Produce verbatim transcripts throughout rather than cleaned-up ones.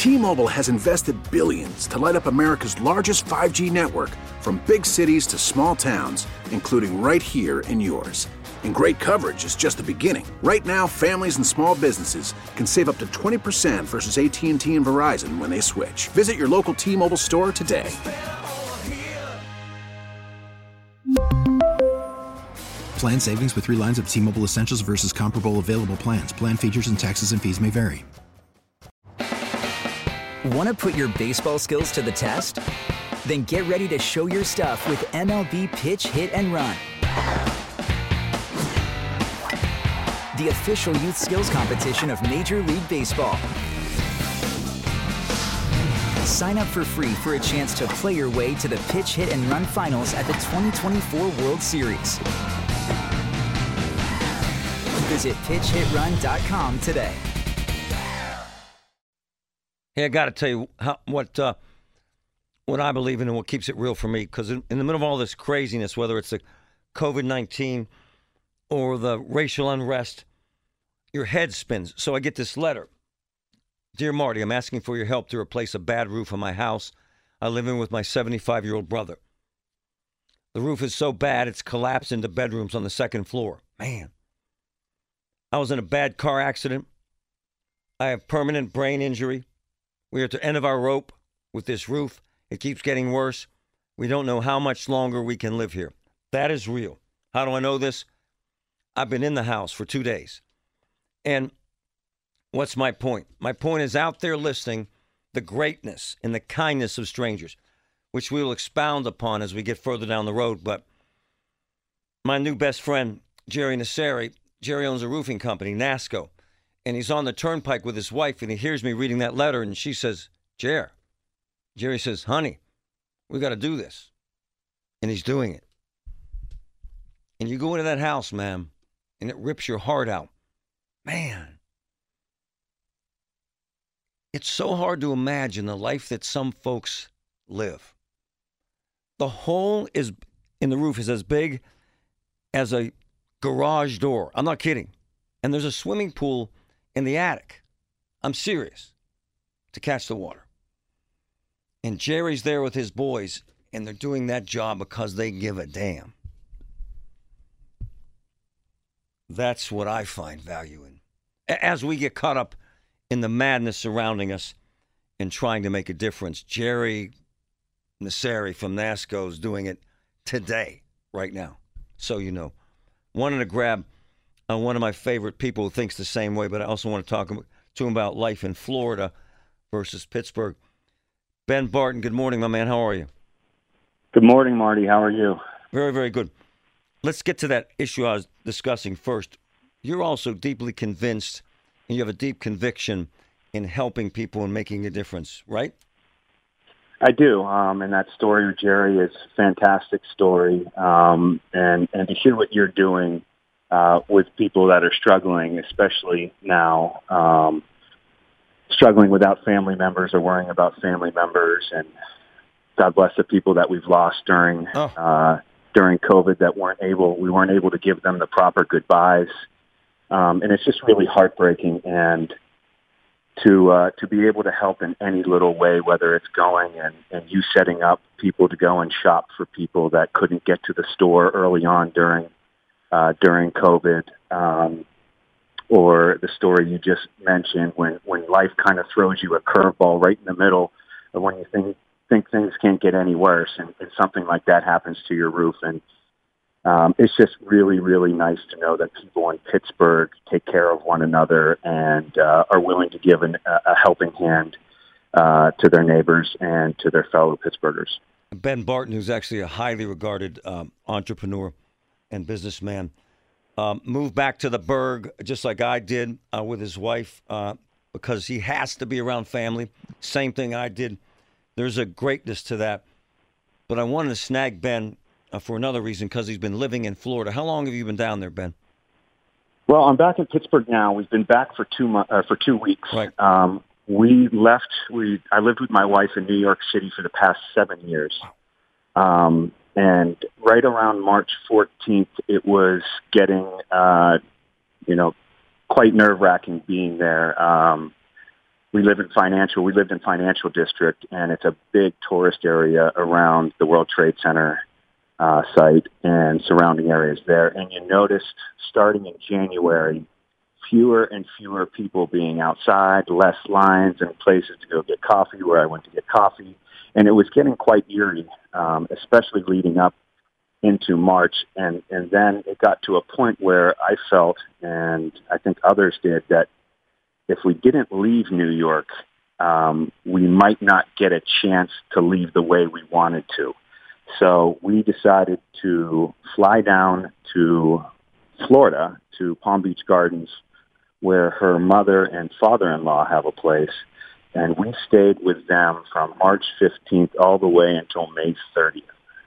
T-Mobile has invested billions to light up America's largest five G network, from big cities to small towns, including right here in yours. And great coverage is just the beginning. Right now, families and small businesses can save up to twenty percent versus A T and T and Verizon when they switch. Visit your local T-Mobile store today. Plan savings with three lines of T-Mobile Essentials versus comparable available plans. Plan features and taxes and fees may vary. Want to put your baseball skills to the test? Then get ready to show your stuff with M L B Pitch, Hit, and Run. The official youth skills competition of Major League Baseball. Sign up for free for a chance to play your way to the Pitch, Hit, and Run finals at the twenty twenty-four World Series. Visit pitch hit run dot com today. Hey, I got to tell you how, what uh, what I believe in and what keeps it real for me, because in, in the middle of all this craziness, whether it's the COVID nineteen or the racial unrest, your head spins. So I get this letter. Dear Marty, I'm asking for your help to replace a bad roof on my house. I live in with my seventy-five-year-old brother. The roof is so bad it's collapsed into bedrooms on the second floor. Man. I was in a bad car accident. I have permanent brain injury. We are at the end of our rope with this roof. It keeps getting worse. We don't know how much longer we can live here. That is real. How do I know this? I've been in the house for two days. And what's my point? My point is out there listing the greatness and the kindness of strangers, which we will expound upon as we get further down the road. But my new best friend, Jerry Nasseri, Jerry owns a roofing company, NASCO, and he's on the turnpike with his wife, and he hears me reading that letter, and she says, Jer. Jerry says, honey, we got to do this. And he's doing it. And you go into that house, ma'am, and it rips your heart out. Man. It's so hard to imagine the life that some folks live. The hole is in the roof is as big as a garage door. I'm not kidding. And there's a swimming pool in the attic. I'm serious. To catch the water. And Jerry's there with his boys, and they're doing that job because they give a damn. That's what I find value in. As we get caught up in the madness surrounding us and trying to make a difference, Jerry Nasseri from NASCO is doing it today, right now. So you know. Wanted to grab uh, one of my favorite people who thinks the same way, but I also want to talk to him about life in Florida versus Pittsburgh. Ben Barton, good morning, my man. How are you? Good morning, Marty. How are you? Very, very good. Let's get to that issue I was discussing first. You're also deeply convinced, and you have a deep conviction in helping people and making a difference, right? I do, um, and that story with Jerry is a fantastic story, um, and, and to hear what you're doing uh, with people that are struggling, especially now, um, struggling without family members or worrying about family members, and God bless the people that we've lost during oh. uh, during COVID that weren't able, we weren't able to give them the proper goodbyes, um, and it's just really heartbreaking, and to uh, to be able to help in any little way, whether it's going and, and you setting up people to go and shop for people that couldn't get to the store early on during uh, during COVID, um, or the story you just mentioned when, when life kind of throws you a curveball right in the middle of when you think think things can't get any worse, and, and something like that happens to your roof. And Um, it's just really, really nice to know that people in Pittsburgh take care of one another and uh, are willing to give an, a helping hand uh, to their neighbors and to their fellow Pittsburghers. Ben Barton, who's actually a highly regarded um, entrepreneur and businessman, um, moved back to the Burgh just like I did uh, with his wife uh, because he has to be around family. Same thing I did. There's a greatness to that. But I wanted to snag Ben Uh, for another reason, because he's been living in Florida. How long have you been down there, Ben? Well, I'm back in Pittsburgh now. We've been back for two mo- uh, for two weeks. Right. Um, we left. We I lived with my wife in New York City for the past seven years, um, and right around March fourteenth, it was getting, uh, you know, quite nerve wracking being there. Um, we live in financial, we lived in Financial District, and it's a big tourist area around the World Trade Center uh, site and surrounding areas there. And you noticed starting in January, fewer and fewer people being outside, less lines and places to go get coffee where I went to get coffee. And it was getting quite eerie, um, especially leading up into March. And, and then it got to a point where I felt, and I think others did, that if we didn't leave New York, um, we might not get a chance to leave the way we wanted to. So we decided to fly down to Florida, to Palm Beach Gardens, where her mother and father-in-law have a place. And we stayed with them from March fifteenth all the way until May thirtieth.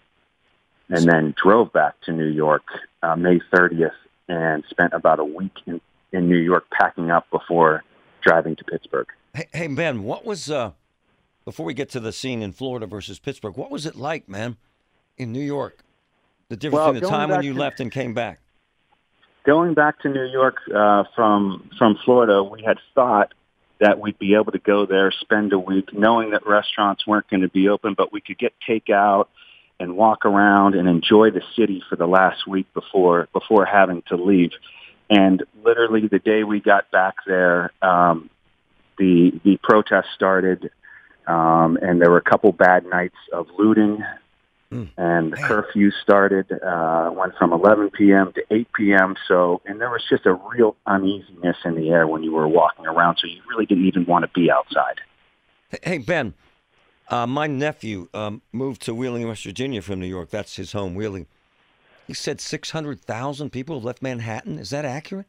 And then drove back to New York uh, May thirtieth and spent about a week in, in New York packing up before driving to Pittsburgh. Hey, hey Ben, what was, uh, before we get to the scene in Florida versus Pittsburgh, what was it like, man, in New York? The difference Well, between the time when you to, left and came back? Going back to New York uh, from from Florida, we had thought that we'd be able to go there, spend a week, knowing that restaurants weren't going to be open, but we could get takeout and walk around and enjoy the city for the last week before before having to leave. And literally the day we got back there, um, the the protests started, um, and there were a couple bad nights of looting. Mm. And the curfew started, uh, went from eleven p.m. to eight p.m. So, and there was just a real uneasiness in the air when you were walking around. So you really didn't even want to be outside. Hey, Ben, uh, my nephew um, moved to Wheeling, West Virginia from New York. That's his home, Wheeling. He said six hundred thousand people left Manhattan. Is that accurate?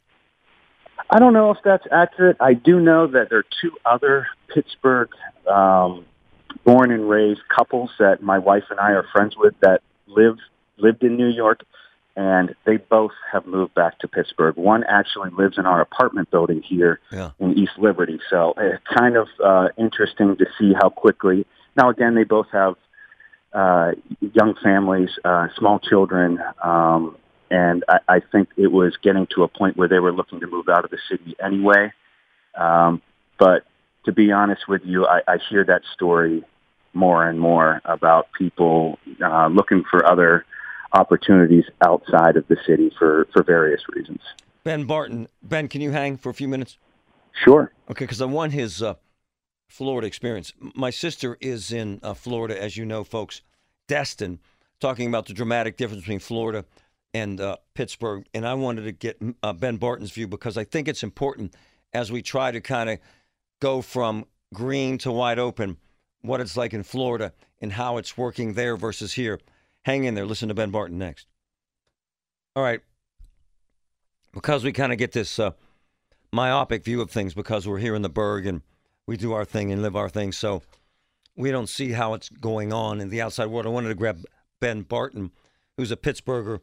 I don't know if that's accurate. I do know that there are two other Pittsburgh um born and raised couples that my wife and I are friends with that live lived in New York, and they both have moved back to Pittsburgh. One actually lives in our apartment building here yeah. in East Liberty. So it's kind of uh, interesting to see how quickly. Now, again, they both have uh, young families, uh, small children, um, and I, I think it was getting to a point where they were looking to move out of the city anyway. Um, but to be honest with you, I, I hear that story more and more about people uh, looking for other opportunities outside of the city for, for various reasons. Ben Barton. Ben, can you hang for a few minutes? Sure. Okay, because I want his uh, Florida experience. My sister is in uh, Florida, as you know, folks, Destin, talking about the dramatic difference between Florida and uh, Pittsburgh. And I wanted to get uh, Ben Barton's view because I think it's important as we try to kind of go from green to wide open, what it's like in Florida and how it's working there versus here. Hang in there. Listen to Ben Barton next. All right. Because we kind of get this uh, myopic view of things because we're here in the Burgh and we do our thing and live our thing, so we don't see how it's going on in the outside world. I wanted to grab Ben Barton, who's a Pittsburgher,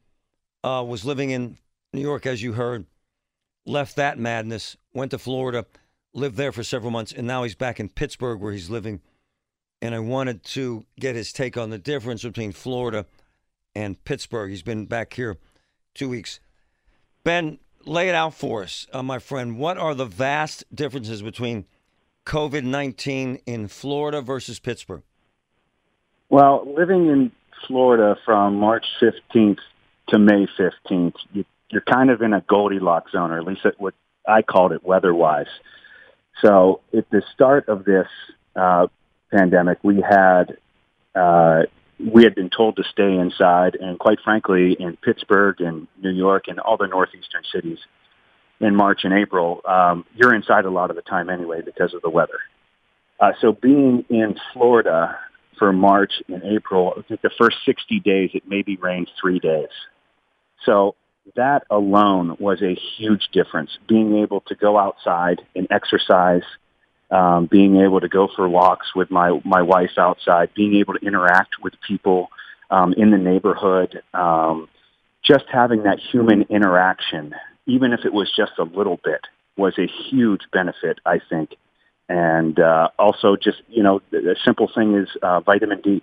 uh, was living in New York, as you heard, left that madness, went to Florida, lived there for several months, and now he's back in Pittsburgh where he's living. And I wanted to get his take on the difference between Florida and Pittsburgh. He's been back here two weeks. Ben, lay it out for us, uh, my friend. What are the vast differences between COVID nineteen in Florida versus Pittsburgh? Well, living in Florida from March fifteenth to May fifteenth, you, you're kind of in a Goldilocks zone, or at least what I called it weather-wise. So at the start of this uh, pandemic, we had uh, we had been told to stay inside, and quite frankly, in Pittsburgh and New York and all the northeastern cities in March and April, um, you're inside a lot of the time anyway because of the weather. Uh, so being in Florida for March and April, I think the first sixty days, it maybe rained three days. So that alone was a huge difference, being able to go outside and exercise, um, being able to go for walks with my, my wife outside, being able to interact with people um, in the neighborhood, um, just having that human interaction, even if it was just a little bit, was a huge benefit, I think. And uh, also just, you know, the simple thing is uh, vitamin D.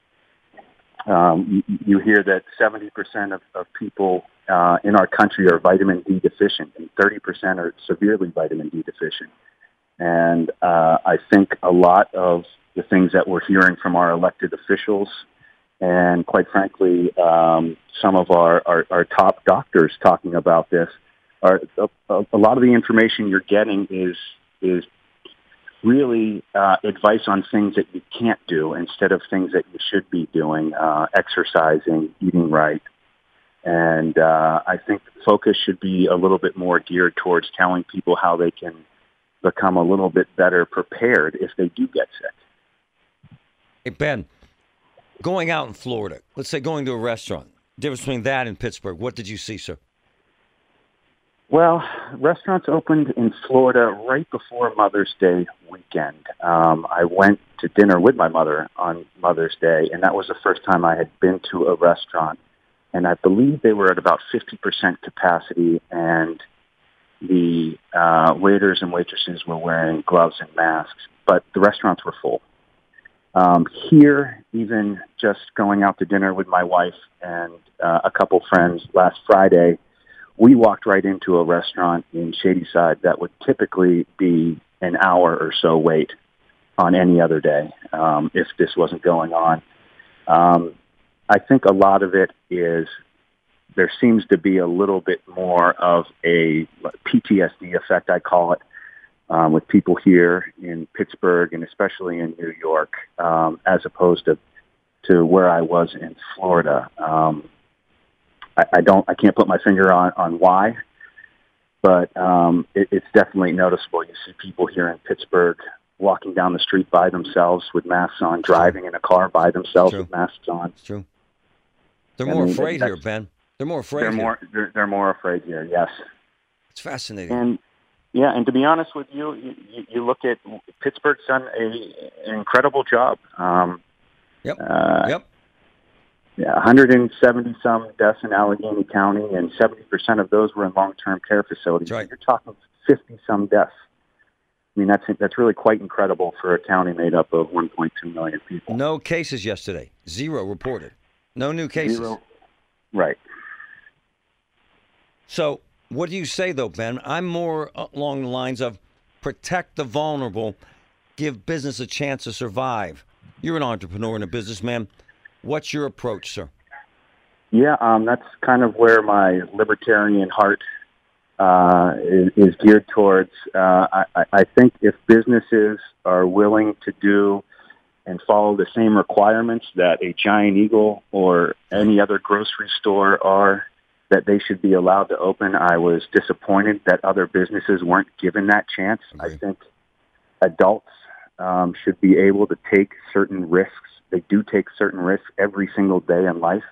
Um, you, you hear that seventy percent of, of people uh, in our country are vitamin D deficient, and thirty percent are severely vitamin D deficient. And uh, I think a lot of the things that we're hearing from our elected officials and, quite frankly, um, some of our, our, our top doctors talking about this, are a, a lot of the information you're getting is is really uh, advice on things that you can't do instead of things that you should be doing, uh, exercising, eating right. And uh, I think the focus should be a little bit more geared towards telling people how they can become a little bit better prepared if they do get sick. Hey, Ben, going out in Florida, let's say going to a restaurant, difference between that and Pittsburgh, what did you see, sir? Well, restaurants opened in Florida right before Mother's Day weekend. Um, I went to dinner with my mother on Mother's Day, and that was the first time I had been to a restaurant. And I believe they were at about fifty percent capacity, and the uh, waiters and waitresses were wearing gloves and masks, but the restaurants were full. Um, here, even just going out to dinner with my wife and uh, a couple friends last Friday, we walked right into a restaurant in Shadyside that would typically be an hour or so wait on any other day um, if this wasn't going on. Um, I think a lot of it is there seems to be a little bit more of a P T S D effect, I call it, um, with people here in Pittsburgh and especially in New York, um, as opposed to to where I was in Florida. Um, I, I don't, I can't put my finger on, on why, but um, it, it's definitely noticeable. You see people here in Pittsburgh walking down the street by themselves with masks on, driving in a car by themselves with masks on. It's true. They're more I mean, afraid here, Ben. They're more afraid they're here. More, they're, they're more afraid here, yes. It's fascinating. And yeah, and to be honest with you, you, you look at Pittsburgh's done a, an incredible job. Um, yep. Uh, yep. Yeah, one hundred seventy some deaths in Allegheny County, and seventy percent of those were in long-term care facilities. That's right. You're talking fifty some deaths. I mean, that's that's really quite incredible for a county made up of one point two million people. No cases yesterday. Zero reported. No new cases. Zero. Right. So what do you say, though, Ben? I'm more along the lines of protect the vulnerable, give business a chance to survive. You're an entrepreneur and a businessman. What's your approach, sir? Yeah, um, that's kind of where my libertarian heart uh, is, is geared towards. Uh, I, I think if businesses are willing to do and follow the same requirements that a Giant Eagle or any other grocery store are, that they should be allowed to open. I was disappointed that other businesses weren't given that chance. Okay. I think adults um, should be able to take certain risks. They do take certain risks every single day in life.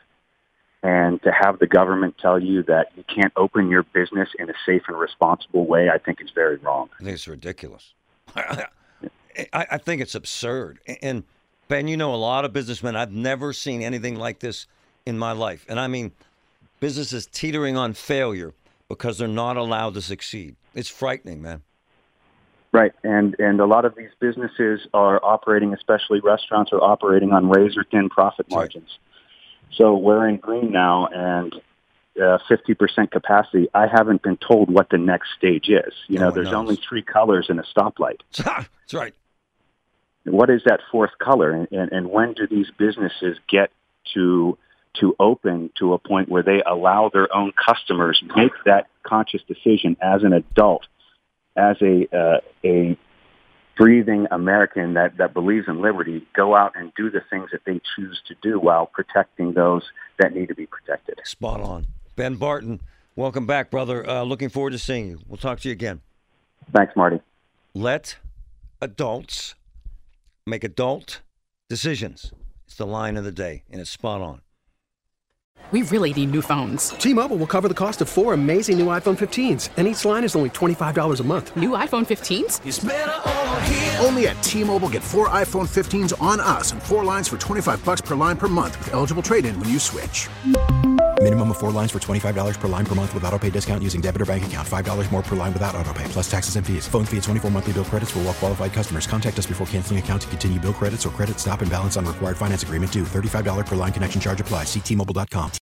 And to have the government tell you that you can't open your business in a safe and responsible way, I think is very wrong. I think it's ridiculous. I, I think it's absurd. And, Ben, you know a lot of businessmen. I've never seen anything like this in my life. And I mean businesses teetering on failure because they're not allowed to succeed. It's frightening, man. Right, and and a lot of these businesses are operating, especially restaurants, are operating on razor-thin profit margins. Right. So we're in green now, and uh, fifty percent capacity. I haven't been told what the next stage is. You no know, there's knows. only three colors in a stoplight. That's right. What is that fourth color, and, and, and when do these businesses get to to open to a point where they allow their own customers make that conscious decision as an adult? As a uh, a breathing American that, that believes in liberty, go out and do the things that they choose to do while protecting those that need to be protected. Spot on. Ben Barton, welcome back, brother. Uh, looking forward to seeing you. We'll talk to you again. Thanks, Marty. Let adults make adult decisions. It's the line of the day, and it's spot on. We really need new phones. T-Mobile will cover the cost of four amazing new iPhone fifteens, and each line is only twenty-five dollars a month. New iPhone fifteens? It's better over here. Only at T-Mobile, get four iPhone fifteens on us and four lines for twenty-five dollars per line per month with eligible trade-in when you switch. Minimum of four lines for twenty-five dollars per line per month with autopay discount using debit or bank account. five dollars more per line without autopay, plus taxes and fees. Phone fee at twenty-four monthly bill credits for well-qualified customers. Contact us before canceling account to continue bill credits or credit stop and balance on required finance agreement due. thirty-five dollars per line connection charge applies. See T Mobile dot com.